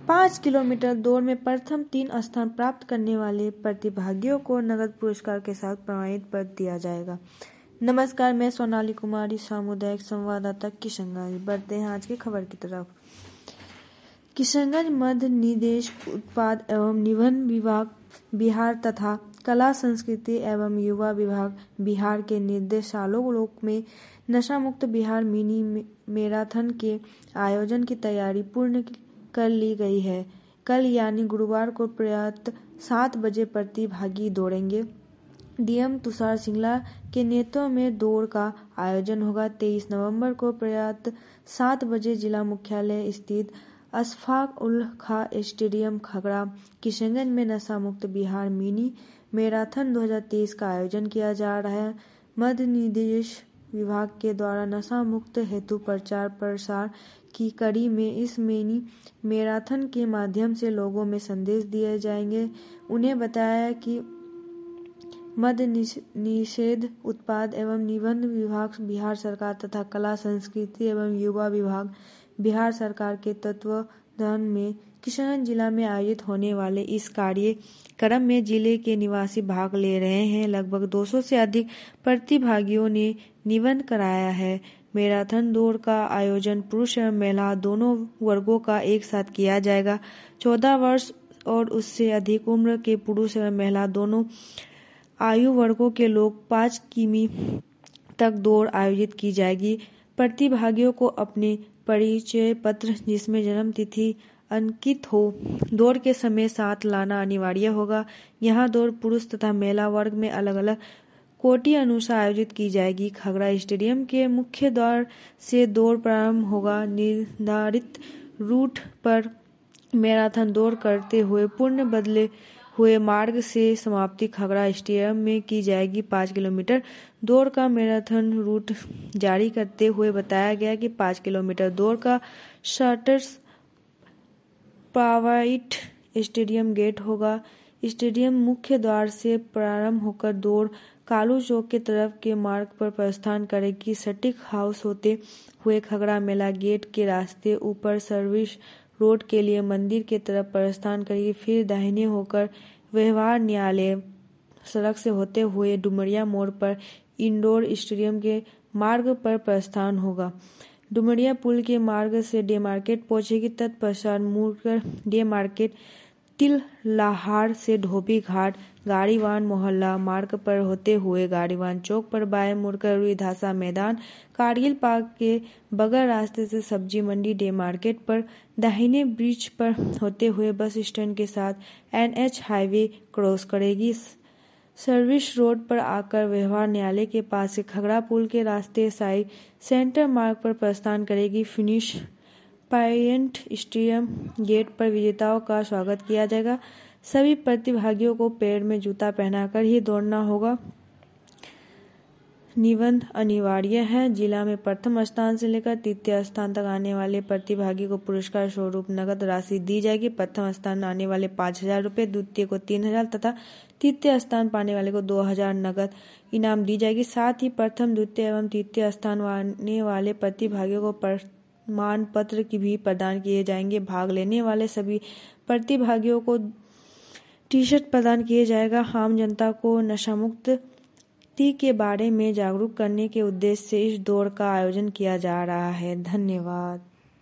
5 kilometre दौड़ में प्रथम 3 स्थान प्राप्त करने वाले प्रतिभागियों को नगद पुरस्कार के साथ प्रमाणित पत्र दिया जाएगा। नमस्कार, मैं सोनाली कुमारी, सामुदायिक संवाददाता किशनगंज। बढ़ते हैं आज की खबर की तरफ। किशनगंज मध्य निदेश उत्पाद एवं निबंध विभाग बिहार तथा कला संस्कृति एवं युवा विभाग बिहार के निर्देशालयों में नशा मुक्त बिहार मिनी मैराथन के आयोजन की तैयारी पूर्ण कर ली गई है। कल यानी गुरुवार को प्रातः 7 बजे प्रतिभागी दौड़ेंगे। डीएम तुषार सिंगला के नेतृत्व में दौड़ का आयोजन होगा। 23 नवंबर को प्रातः 7 बजे जिला मुख्यालय स्थित अशफाक उल खा स्टेडियम खगड़ा किशनगंज में नशा मुक्त बिहार मिनी मैराथन 2023 का आयोजन किया जा रहा है। मध्य निदेश विभाग के द्वारा नशा मुक्त हेतु प्रचार प्रसार की कड़ी में इस मिनी मैराथन के माध्यम से लोगों में संदेश दिए जाएंगे। उन्हें बताया कि मद्य निषेध उत्पाद एवं निबंध विभाग बिहार सरकार तथा कला संस्कृति एवं युवा विभाग बिहार सरकार के तत्वावधान में किशनगंज जिला में आयोजित होने वाले इस कार्यक्रम में जिले के निवासी भाग ले रहे हैं। लगभग 200 से अधिक प्रतिभागियों ने निबंध कराया है। मैराथन दौड़ का आयोजन पुरुष एवं महिला दोनों वर्गों का एक साथ किया जाएगा। 14 वर्ष और उससे अधिक उम्र के पुरुष एवं महिला दोनों आयु वर्गों के लोग 5 किमी तक दौड़ आयोजित की जाएगी। प्रतिभागियों को अपने परिचय पत्र जिसमें जन्म तिथि अंकित हो दौड़ के समय साथ लाना अनिवार्य होगा। यहां दौड़ पुरुष तथा महिला वर्ग में अलग अलग कोटि अनुसार आयोजित की जाएगी। खगड़ा स्टेडियम के मुख्य द्वार से दौड़ प्रारंभ होगा। निर्धारित रूट पर मैराथन दौड़ करते हुए पूर्ण बदले हुए मार्ग से समाप्ति खगड़ा स्टेडियम में की जाएगी। 5 किलोमीटर दौड़ का मैराथन रूट जारी करते हुए बताया गया कि 5 किलोमीटर दौड़ का स्टार्टर्स प्राइवेट स्टेडियम गेट होगा। स्टेडियम मुख्य द्वार से प्रारंभ होकर दौड़ कालू चौक के तरफ के मार्ग पर प्रस्थान करेगी। सटीक हाउस होते हुए खगड़ा मेला गेट के रास्ते ऊपर सर्विस रोड के लिए मंदिर के तरफ प्रस्थान करेगी। फिर दाहिने होकर व्यवहार न्यायालय सड़क से होते हुए डुमरिया मोड़ पर इंडोर स्टेडियम के मार्ग पर प्रस्थान होगा। डुमरिया पुल के मार्ग से डे मार्केट पहुंचेगी। तत्पश्चात मुड़कर डे मार्केट तिललाहार से धोबी घाट गाड़ीवान मोहल्ला मार्ग पर होते हुए गाड़ीवान चौक पर बाएं मुड़कर रुईधासा मैदान कारगिल पार्क के बगल रास्ते से सब्जी मंडी डे मार्केट पर दाहिने ब्रिज पर होते हुए बस स्टैंड के साथ एनएच हाईवे क्रॉस करेगी। सर्विस रोड पर आकर व्यवहार न्यायालय के पास से खगड़ा पुल के रास्ते साई सेंटर मार्ग पर प्रस्थान करेगी। फिनिश पॉइंट स्टेडियम गेट पर विजेताओं का स्वागत किया जाएगा। सभी प्रतिभागियों को पैर में जूता पहनाकर ही दौड़ना होगा। निबंध अनिवार्य है। जिला में प्रथम स्थान से लेकर तृतीय स्थान तक आने वाले प्रतिभागी को पुरस्कार स्वरूप नगद राशि दी जाएगी। प्रथम स्थान आने वाले 5,000 रुपए, द्वितीय को 3,000 तथा तृतीय स्थान पाने वाले को 2,000 नगद इनाम दी जाएगी। साथ ही प्रथम, द्वितीय एवं तृतीय स्थान आने वाले प्रतिभागियों को प्रमाण पत्र की भी प्रदान किए जाएंगे। भाग लेने वाले सभी प्रतिभागियों को टी-शर्ट प्रदान किए जाएगा। आम जनता को नशामुक्त के बारे में जागरूक करने के उद्देश्य से इस दौड़ का आयोजन किया जा रहा है। धन्यवाद।